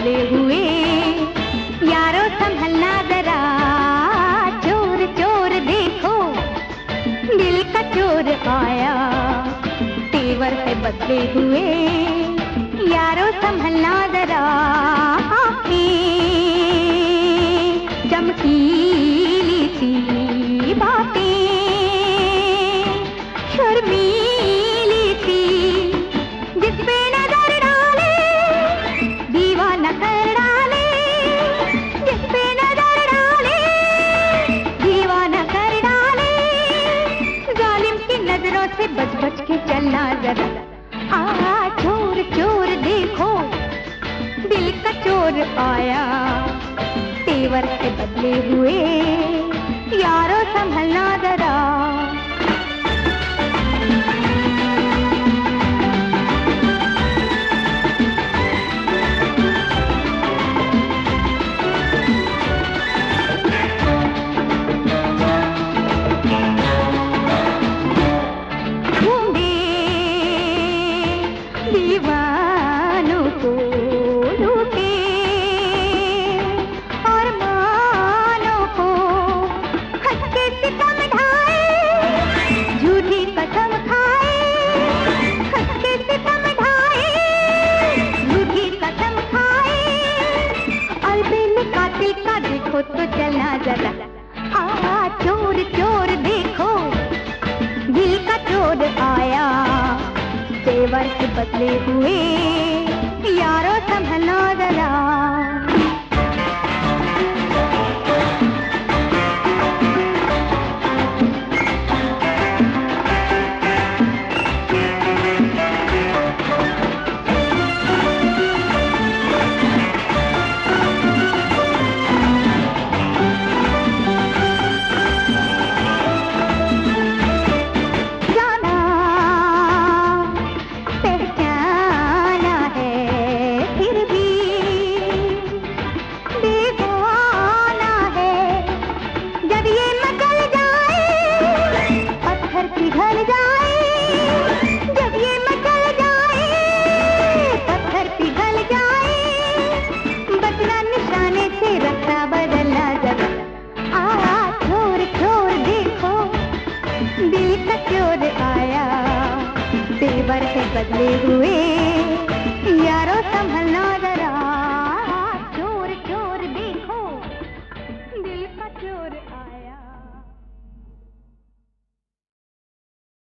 बदले हुए। यारो संभलना जरा, चोर चोर देखो, दिल का चोर आया, तेवर है बदले हुए। यारो संभलना जरा, आँखें चमकीली सी बातें, शर्मीली सी, जिस पे नजर डाले दीवाना कर डाले, जिस पे नजर डाले दीवाना कर डाले। जालिम की नजरों से बच बच के चलना जरा, चोर चोर देखो, दिल का चोर आया, तेवर के बदले हुए। यारो संभलना जरा। दीवानों को लूटे और मानों को हंस के सितम ढाए, झूठी कसम खाए, हंस के सितम ढाए, झूठी कसम खाए। अलबेले कातिल का देखो तो चलना जरा, चोर चोर देखो, दिल का चोर आया, तेवर के बदले हुए। यारो संभलना जरा। पिघल जाए, जब ये मचल जाए, पत्थर पिघल जाए, बदला निशाने से रास्ता बदलना जरा, चोर चोर देखो, दिल का चोर आया, तेवर से बदले हुए।